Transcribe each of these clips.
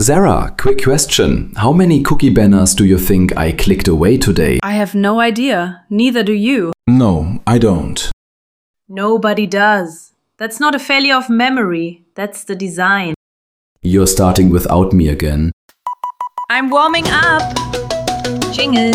Sarah, quick question. How many cookie banners do you think I clicked away today? I have no idea. Neither do you. No, I don't. Nobody does. That's not a failure of memory. That's the design. You're starting without me again. I'm warming up. Jingle.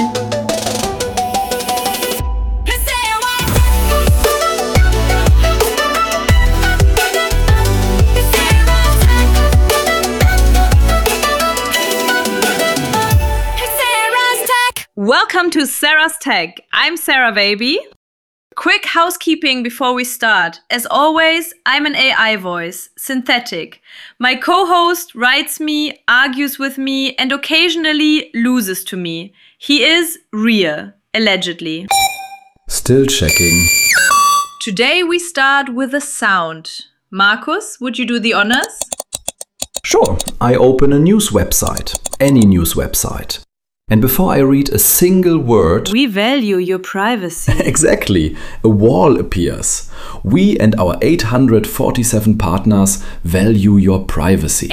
Welcome to Sarah's Tech. I'm Sarah Baby. Quick housekeeping before we start. As always, I'm an AI voice, synthetic. My co-host writes me, argues with me, and occasionally loses to me. He is real, allegedly. Still checking. Today we start with a sound. Markus, would you do the honors? Sure, I open a news website, any news website. And before I read a single word... We value your privacy. Exactly, a wall appears. We and our 847 partners value your privacy.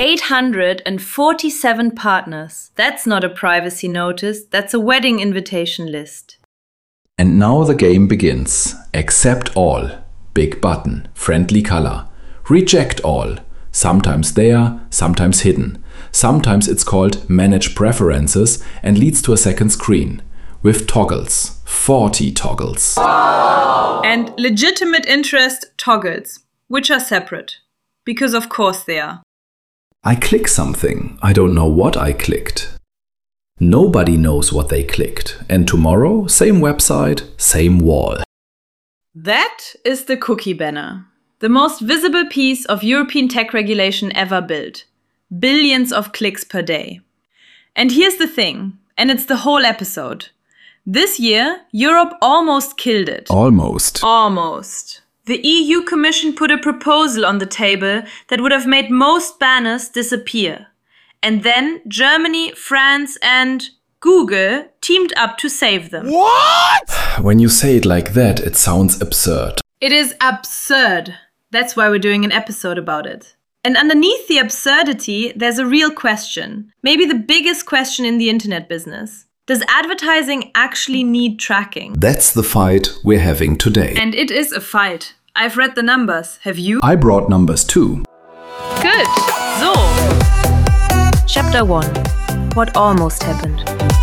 847 partners. That's not a privacy notice, that's a wedding invitation list. And now the game begins. Accept all. Big button. Friendly color. Reject all. Sometimes there, sometimes hidden. Sometimes it's called Manage Preferences and leads to a second screen with toggles. 40 toggles. Wow. And legitimate interest toggles, which are separate. Because of course they are. I click something. I don't know what I clicked. Nobody knows what they clicked. And tomorrow, same website, same wall. That is the cookie banner. The most visible piece of European tech regulation ever built. Billions of clicks per day. And here's the thing, and it's the whole episode. This year, Europe almost killed it. Almost. Almost. The EU Commission put a proposal on the table that would have made most banners disappear. And then Germany, France, and Google teamed up to save them. What? When you say it like that, it sounds absurd. It is absurd. That's why we're doing an episode about it. And underneath the absurdity, there's a real question. Maybe the biggest question in the internet business. Does advertising actually need tracking? That's the fight we're having today. And it is a fight. I've read the numbers. Have you? I brought numbers too. Good. So. Chapter 1. What almost happened.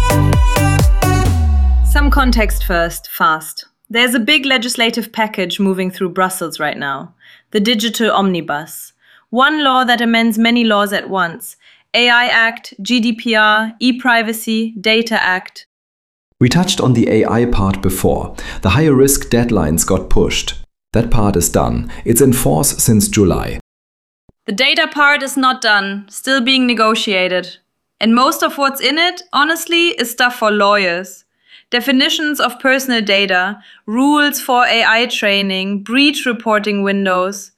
Some context first, fast. There's a big legislative package moving through Brussels right now. The Digital Omnibus. One law that amends many laws at once. AI Act, GDPR, E-Privacy, Data Act. We touched on the AI part before. The higher risk deadlines got pushed. That part is done. It's in force since July. The data part is not done, still being negotiated. And most of what's in it, honestly, is stuff for lawyers. Definitions of personal data, rules for AI training, breach reporting windows.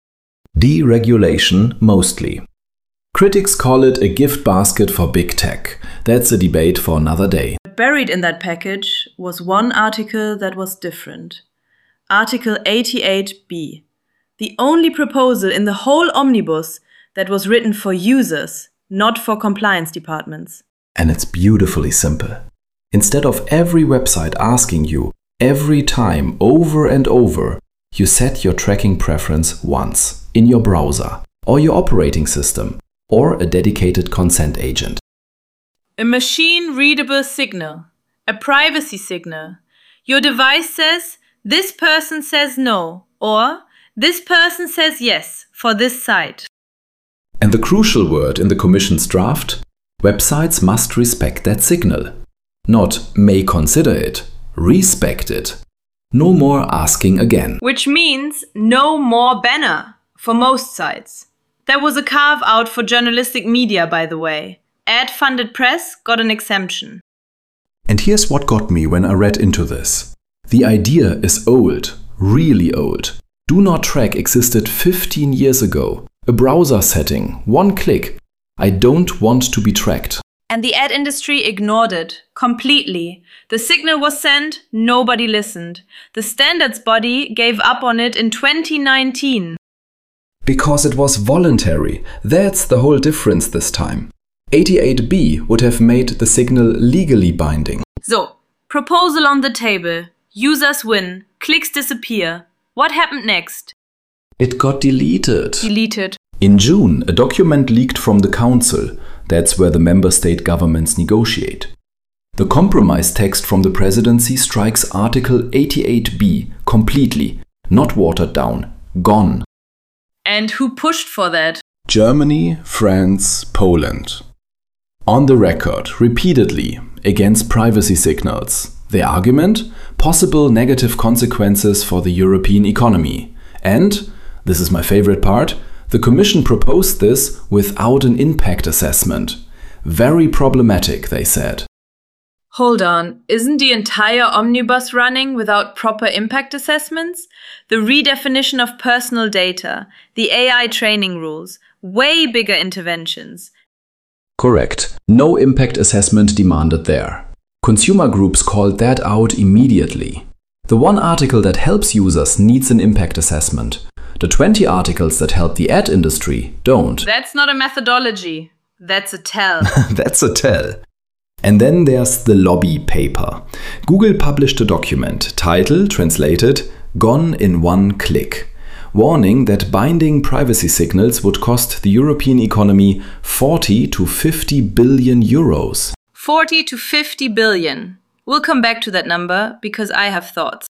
Deregulation, mostly. Critics call it a gift basket for big tech. That's a debate for another day. Buried in that package was one article that was different. Article 88b. The only proposal in the whole omnibus that was written for users, not for compliance departments. And it's beautifully simple. Instead of every website asking you every time over and over, you set your tracking preference once in your browser or your operating system or a dedicated consent agent. A machine-readable signal, a privacy signal. Your device says, this person says no, or this person says yes for this site. And the crucial word in the Commission's draft, websites must respect that signal. Not may consider it, respect it. No more asking again. Which means no more banner for most sites. There was a carve-out for journalistic media, by the way. Ad-funded press got an exemption. And here's what got me when I read into this. The idea is old, really old. Do not track existed 15 years ago. A browser setting, one click. I don't want to be tracked. And the ad industry ignored it completely. The signal was sent, nobody listened. The standards body gave up on it in 2019. Because it was voluntary. That's the whole difference this time. 88B would have made the signal legally binding. So, proposal on the table. Users win. Clicks disappear. What happened next? It got deleted. Deleted. In June, a document leaked from the Council. That's where the member state governments negotiate. The compromise text from the presidency strikes Article 88B completely, not watered down, gone. And who pushed for that? Germany, France, Poland. On the record, repeatedly, against privacy signals. The argument? Possible negative consequences for the European economy. And, this is my favorite part, the Commission proposed this without an impact assessment. Very problematic, they said. Hold on, isn't the entire omnibus running without proper impact assessments? The redefinition of personal data, the AI training rules, way bigger interventions. Correct. No impact assessment demanded there. Consumer groups called that out immediately. The one article that helps users needs an impact assessment. The 20 articles that help the ad industry don't. That's not a methodology. That's a tell. That's a tell. And then there's the lobby paper. Google published a document, title translated, Gone in One Click, warning that binding privacy signals would cost the European economy 40 to 50 billion euros. 40 to 50 billion. We'll come back to that number because I have thoughts.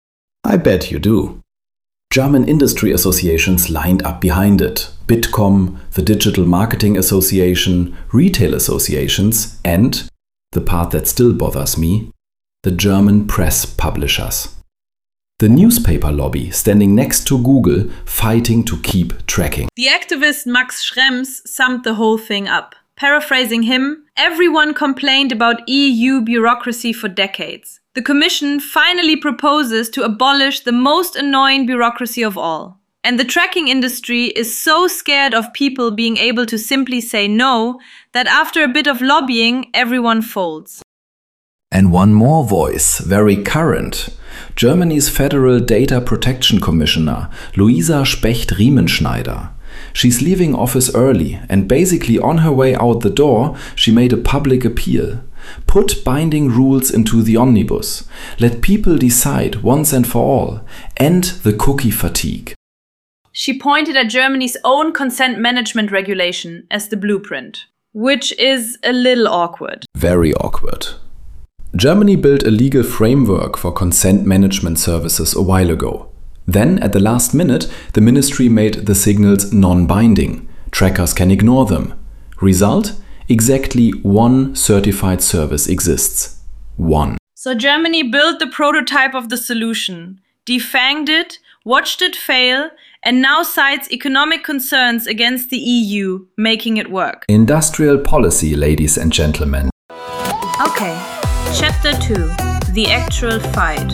I bet you do. German industry associations lined up behind it. Bitkom, the Digital Marketing Association, retail associations, and, the part that still bothers me, the German press publishers. The newspaper lobby standing next to Google fighting to keep tracking. The activist Max Schrems summed the whole thing up. Paraphrasing him, everyone complained about EU bureaucracy for decades. The Commission finally proposes to abolish the most annoying bureaucracy of all. And the tracking industry is so scared of people being able to simply say no that after a bit of lobbying, everyone folds. And one more voice, very current. Germany's Federal Data Protection Commissioner, Luisa Specht-Riemenschneider. She's leaving office early, and basically on her way out the door, she made a public appeal. Put binding rules into the omnibus. Let people decide once and for all. End the cookie fatigue. She pointed at Germany's own consent management regulation as the blueprint, which is a little awkward. Very awkward. Germany built a legal framework for consent management services a while ago. Then, at the last minute, the ministry made the signals non-binding. Trackers can ignore them. Result? Exactly one certified service exists. One. So Germany built the prototype of the solution, defanged it, watched it fail, and now cites economic concerns against the EU, making it work. Industrial policy, ladies and gentlemen. Okay, Chapter 2. The actual fight.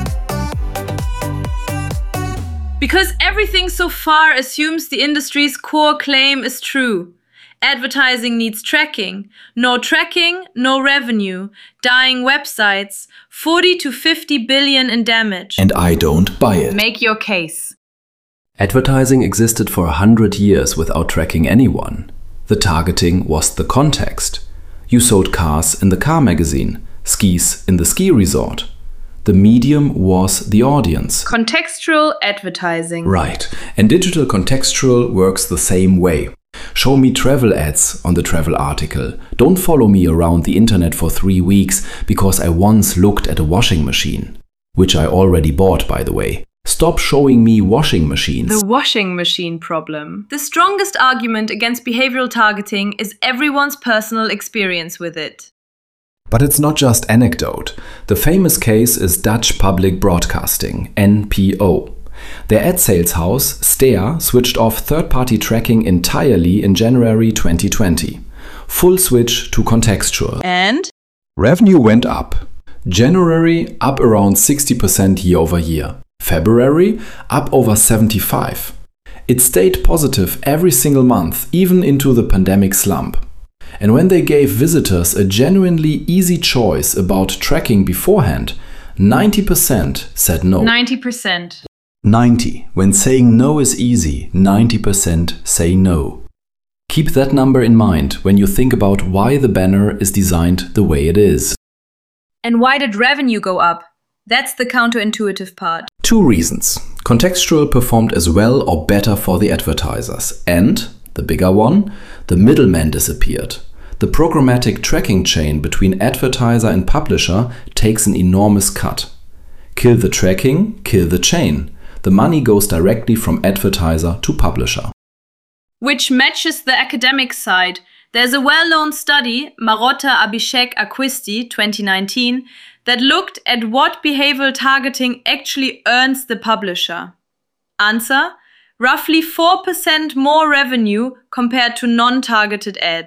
Because everything so far assumes the industry's core claim is true. Advertising needs tracking. No tracking, no revenue. Dying websites. 40 to 50 billion in damage. And I don't buy it. Make your case. Advertising existed for 100 years without tracking anyone. The targeting was the context. You sold cars in the car magazine, skis in the ski resort. The medium was the audience. Contextual advertising. Right. And digital contextual works the same way. Show me travel ads on the travel article. Don't follow me around the internet for 3 weeks because I once looked at a washing machine. Which I already bought, by the way. Stop showing me washing machines. The washing machine problem. The strongest argument against behavioral targeting is everyone's personal experience with it. But it's not just anecdote. The famous case is Dutch Public Broadcasting, NPO. Their ad sales house, Steer, switched off third-party tracking entirely in January 2020. Full switch to contextual. And? Revenue went up. January up around 60% year over year. February up over 75%. It stayed positive every single month, even into the pandemic slump. And when they gave visitors a genuinely easy choice about tracking beforehand, 90% said no. 90%. 90. When saying no is easy, 90% say no. Keep that number in mind when you think about why the banner is designed the way it is. And why did revenue go up? That's the counterintuitive part. 2 reasons. Contextual performed as well or better for the advertisers. And, the bigger one, the middleman disappeared. The programmatic tracking chain between advertiser and publisher takes an enormous cut. Kill the tracking, kill the chain. The money goes directly from advertiser to publisher. Which matches the academic side. There's a well-known study, Marotta, Abhishek, Acquisti, 2019, that looked at what behavioral targeting actually earns the publisher. Answer: roughly 4% more revenue compared to non-targeted ads.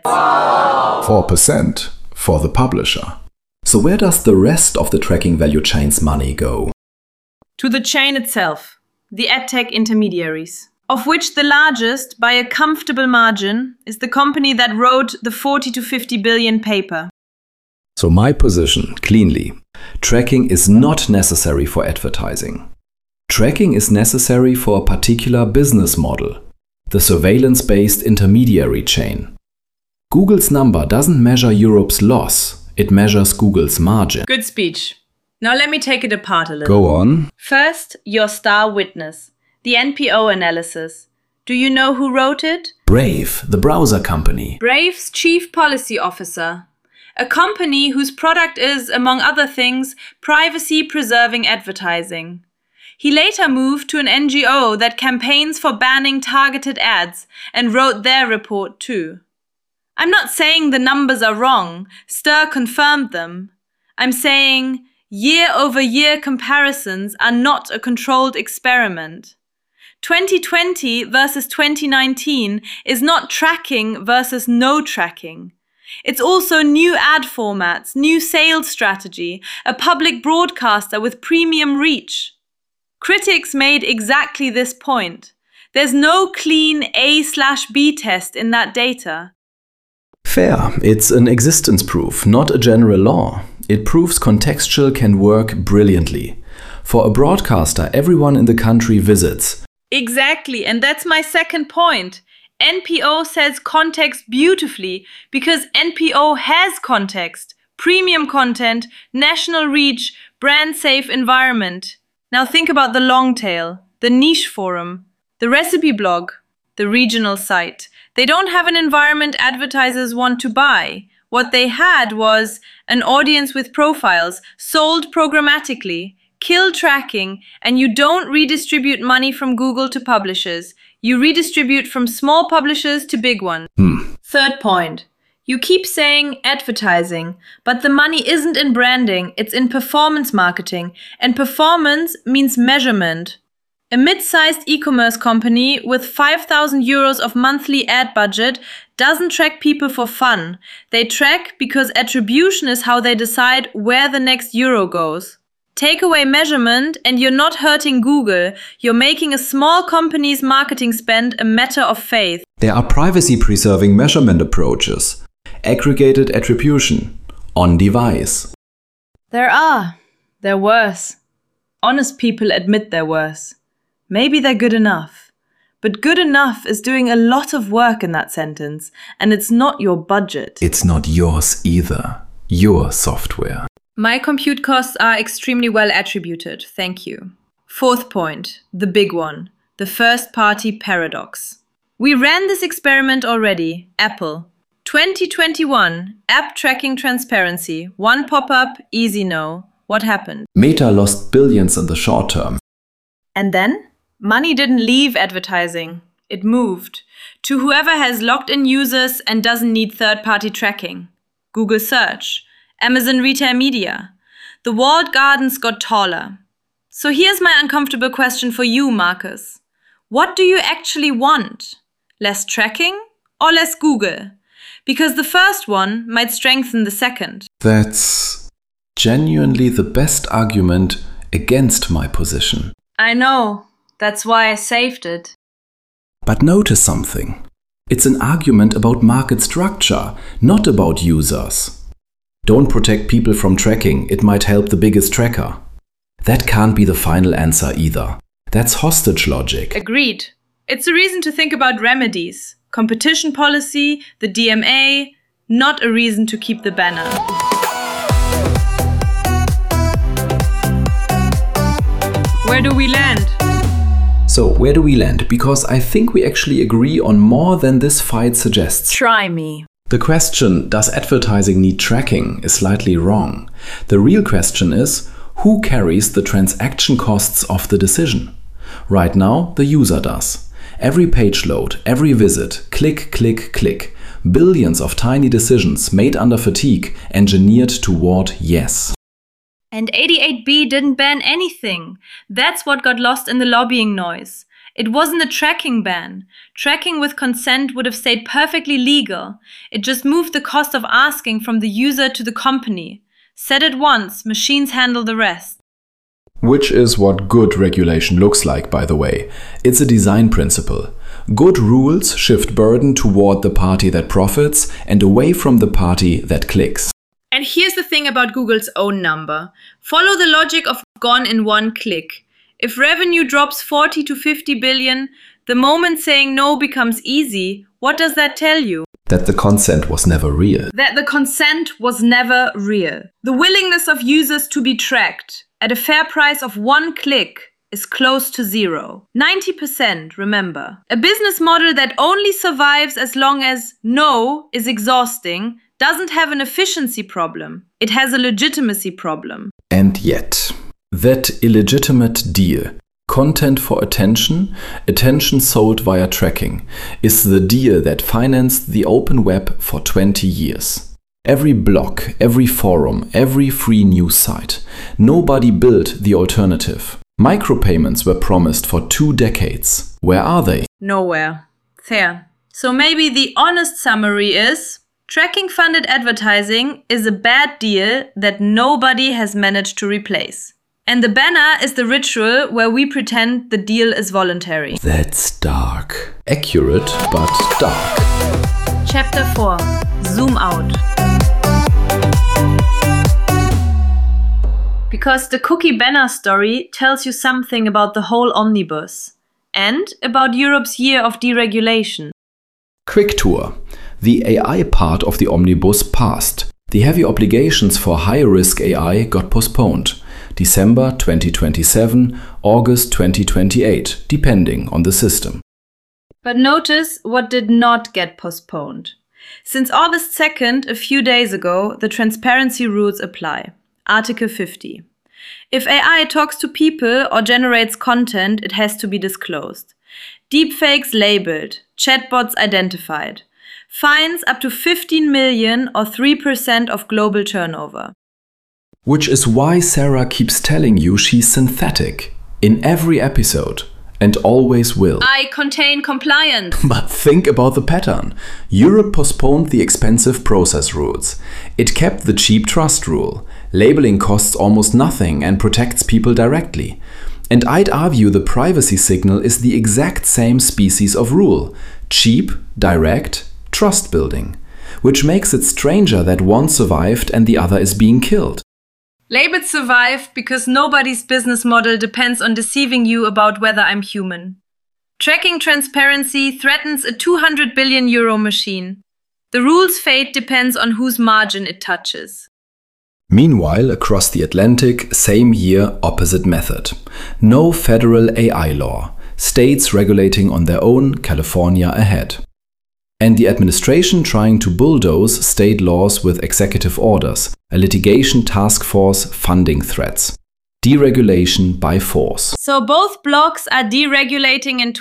4% for the publisher. So where does the rest of the tracking value chain's money go? To the chain itself, the adtech intermediaries, of which the largest, by a comfortable margin, is the company that wrote the 40 to 50 billion paper. So my position, cleanly, tracking is not necessary for advertising. Tracking is necessary for a particular business model, the surveillance-based intermediary chain. Google's number doesn't measure Europe's loss, it measures Google's margin. Good speech. Now let me take it apart a little. Go on. First, your star witness, the NPO analysis. Do you know who wrote it? Brave, the browser company. Brave's chief policy officer. A company whose product is, among other things, privacy-preserving advertising. He later moved to an NGO that campaigns for banning targeted ads and wrote their report too. I'm not saying the numbers are wrong, Stir confirmed them. I'm saying year-over-year comparisons are not a controlled experiment. 2020 versus 2019 is not tracking versus no tracking. It's also new ad formats, new sales strategy, a public broadcaster with premium reach. Critics made exactly this point. There's no clean A/B test in that data. Fair. It's an existence proof, not a general law. It proves contextual can work brilliantly. For a broadcaster, everyone in the country visits. Exactly, and that's my second point. NPO says context beautifully because NPO has context, premium content, national reach, brand-safe environment. Now think about the long tail, the niche forum, the recipe blog, the regional site. They don't have an environment advertisers want to buy. What they had was an audience with profiles, sold programmatically, kill tracking, and you don't redistribute money from Google to publishers. You redistribute from small publishers to big ones. Third point. You keep saying advertising, but the money isn't in branding, it's in performance marketing. And performance means measurement. A mid-sized e-commerce company with 5,000 euros of monthly ad budget doesn't track people for fun. They track because attribution is how they decide where the next euro goes. Take away measurement and you're not hurting Google. You're making a small company's marketing spend a matter of faith. There are privacy-preserving measurement approaches. Aggregated attribution. On device. They're worse. Honest people admit they're worse. Maybe they're good enough. But good enough is doing a lot of work in that sentence, and it's not your budget. It's not yours either. Your software. My compute costs are extremely well attributed, thank you. Fourth point, the big one, the first-party paradox. We ran this experiment already, Apple. 2021, app tracking transparency, one pop-up, easy no. What happened? Meta lost billions in the short term. And then? Money didn't leave advertising. It moved to whoever has logged-in users and doesn't need third-party tracking. Google Search, Amazon Retail Media. The walled gardens got taller. So here's my uncomfortable question for you, Marcus. What do you actually want? Less tracking or less Google? Because the first one might strengthen the second. That's genuinely the best argument against my position. I know. That's why I saved it. But notice something. It's an argument about market structure, not about users. Don't protect people from tracking, it might help the biggest tracker. That can't be the final answer either. That's hostage logic. Agreed. It's a reason to think about remedies. competition policy, the DMA, not a reason to keep the banner. Where do we land? So, where do we land? Because I think we actually agree on more than this fight suggests. Try me. The question, does advertising need tracking, is slightly wrong. The real question is, who carries the transaction costs of the decision? Right now, the user does. Every page load, every visit, click, click, click. Billions of tiny decisions made under fatigue, engineered toward yes. And 88B didn't ban anything. That's what got lost in the lobbying noise. It wasn't a tracking ban. Tracking with consent would have stayed perfectly legal. It just moved the cost of asking from the user to the company. Said it once, machines handle the rest. Which is what good regulation looks like, by the way. It's a design principle. Good rules shift burden toward the party that profits and away from the party that clicks. And here's the thing about Google's own number. Follow the logic of gone in one click. If revenue drops 40 to 50 billion, the moment saying no becomes easy. What does that tell you? That the consent was never real. That the consent was never real. The willingness of users to be tracked at a fair price of one click is close to zero. 90%, remember. A business model that only survives as long as no is exhausting doesn't have an efficiency problem. It has a legitimacy problem. And yet, that illegitimate deal, content for attention, attention sold via tracking, is the deal that financed the open web for 20 years. Every blog, every forum, every free news site. Nobody built the alternative. Micropayments were promised for 2 decades. Where are they? Nowhere. Fair. So maybe the honest summary is, tracking-funded advertising is a bad deal that nobody has managed to replace. And the banner is the ritual where we pretend the deal is voluntary. That's dark. Accurate, but dark. Chapter 4. Zoom out. Because the cookie banner story tells you something about the whole omnibus and about Europe's year of deregulation. Quick tour. The AI part of the omnibus passed. The heavy obligations for high-risk AI got postponed. December 2027, August 2028, depending on the system. But notice what did not get postponed. Since August 2nd, a few days ago, the transparency rules apply. Article 50. If AI talks to people or generates content, it has to be disclosed. Deepfakes labeled, chatbots identified. Fines up to 15 million or 3% of global turnover. Which is why Sarah keeps telling you she's synthetic in every episode and always will. I contain compliance. But think about the pattern. Europe postponed the expensive process rules. It kept the cheap trust rule. Labeling costs almost nothing and protects people directly. And I'd argue the privacy signal is the exact same species of rule. Cheap, direct, trust building. Which makes it stranger that one survived and the other is being killed. Labels survive because nobody's business model depends on deceiving you about whether I'm human. Tracking transparency threatens a 200 billion euro machine. The rule's fate depends on whose margin it touches. Meanwhile, across the Atlantic, same year, opposite method. No federal AI law. States regulating on their own, California ahead. And the administration trying to bulldoze state laws with executive orders, a litigation task force funding threats. Deregulation by force. So both blocks are deregulating in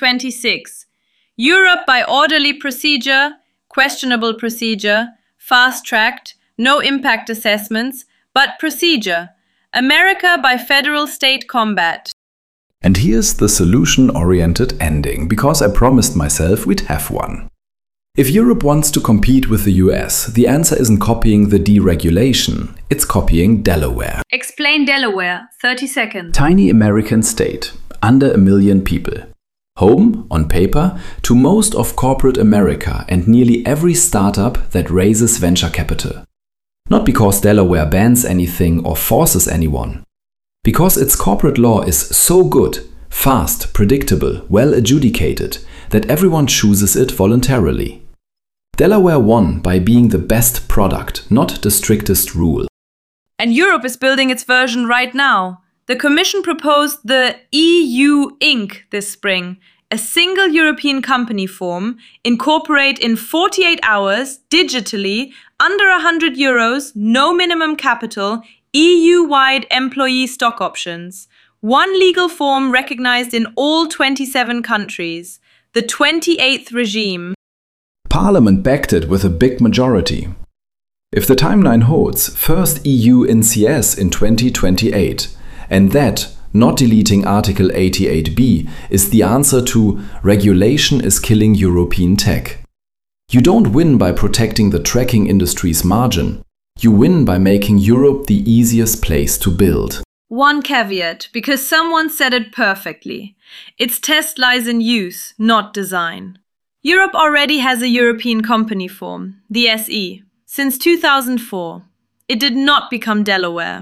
2026. Europe by orderly procedure, questionable procedure, fast-tracked, no impact assessments, but procedure. America by federal-state combat. And here's the solution-oriented ending, because I promised myself we'd have one. If Europe wants to compete with the US, the answer isn't copying the deregulation, it's copying Delaware. Explain Delaware, 30 seconds. Tiny American state, under 1 million people. Home, on paper, to most of corporate America and nearly every startup that raises venture capital. Not because Delaware bans anything or forces anyone. Because its corporate law is so good, fast, predictable, well adjudicated, that everyone chooses it voluntarily. Delaware won by being the best product, not the strictest rule. And Europe is building its version right now. The Commission proposed the EU Inc. this spring, a single European company form, incorporate in 48 hours, digitally, under €100, no minimum capital, EU-wide employee stock options. One legal form recognized in all 27 countries. The 28th regime. Parliament backed it with a big majority. If the timeline holds, first EU NCS in 2028, and that, not deleting Article 88b, is the answer to regulation is killing European tech. You don't win by protecting the tracking industry's margin. You win by making Europe the easiest place to build. One caveat, because someone said it perfectly. Its test lies in use, not design. Europe already has a European company form, the SE, since 2004. It did not become Delaware.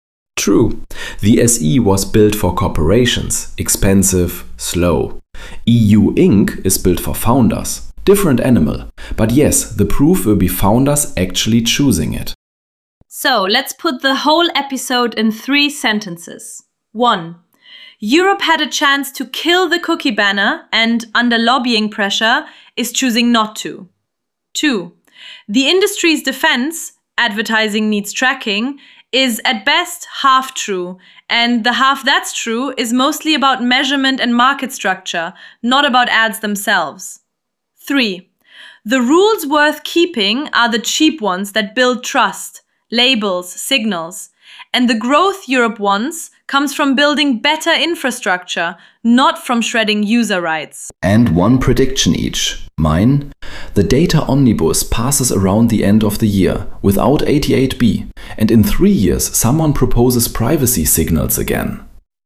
True, the SE was built for corporations, expensive, slow. EU Inc. is built for founders, different animal. But yes, the proof will be founders actually choosing it. So let's put the whole episode in 3 sentences. 1. Europe had a chance to kill the cookie banner and, under lobbying pressure, is choosing not to. 2. The industry's defense, advertising needs tracking, is at best half true, and the half that's true is mostly about measurement and market structure, not about ads themselves. 3. The rules worth keeping are the cheap ones that build trust, labels, signals, and the growth Europe wants comes from building better infrastructure, not from shredding user rights. And one prediction each. Mine? The data omnibus passes around the end of the year without 88b, and in 3 years someone proposes privacy signals again.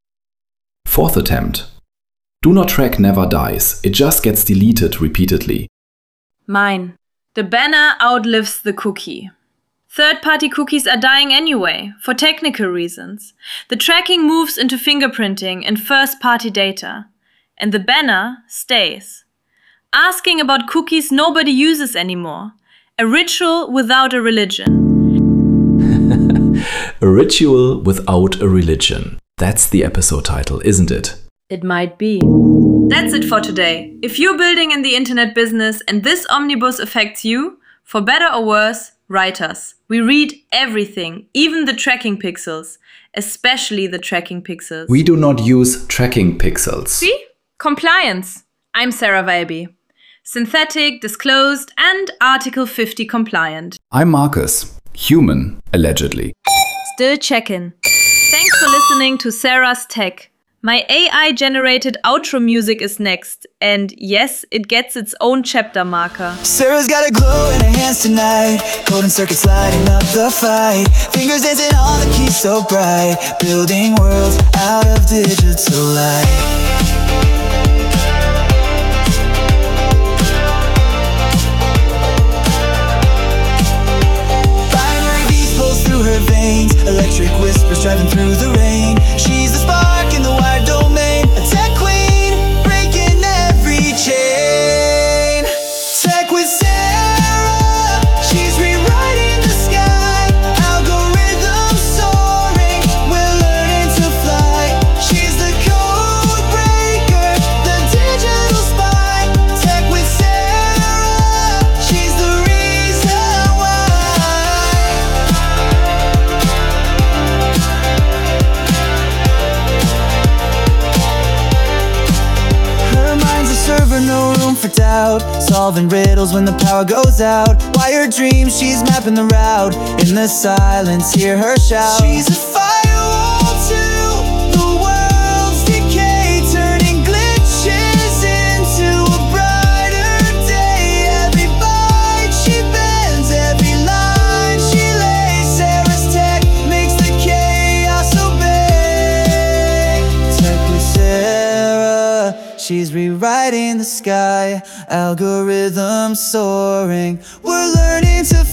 4th attempt. Do not track never dies, it just gets deleted repeatedly. Mine. The banner outlives the cookie. Third-party cookies are dying anyway, for technical reasons. The tracking moves into fingerprinting and first-party data. And the banner stays. Asking about cookies nobody uses anymore. A ritual without a religion. A ritual without a religion. That's the episode title, isn't it? It might be. That's it for today. If you're building in the internet business and this omnibus affects you, for better or worse, write us. We read everything, even the tracking pixels, especially the tracking pixels. We do not use tracking pixels. See? Compliance. I'm Sarah Weiby. Synthetic, disclosed, and Article 50 compliant. I'm Marcus. Human, allegedly. Still checking. Thanks for listening to Sarah's Tech. My AI-generated outro music is next, and yes, it gets its own chapter marker. Sarah's got a glow in her hands tonight, golden circuits lighting up the fight, fingers dancing on the keys so bright, building worlds out of digital light. Electric whispers driving through the rain. She's the spark in the wired domain, a tech queen, breaking every chain. Tech with Sarah, she's rewriting the sky. Algorithms soaring, we're learning to fly. She's the code breaker, the digital spy. Tech with Sarah, she's the reason why. Server, no room for doubt, solving riddles when the power goes out. Wired dreams, she's mapping the route. In the silence, hear her shout. She's a firewall to the world's decay, turning glitches into a brighter day. Every byte she bends, every line she lays. Sarah's tech makes the chaos obey. Tech with Sarah, she's rewriting the sky, algorithms soaring. We're learning to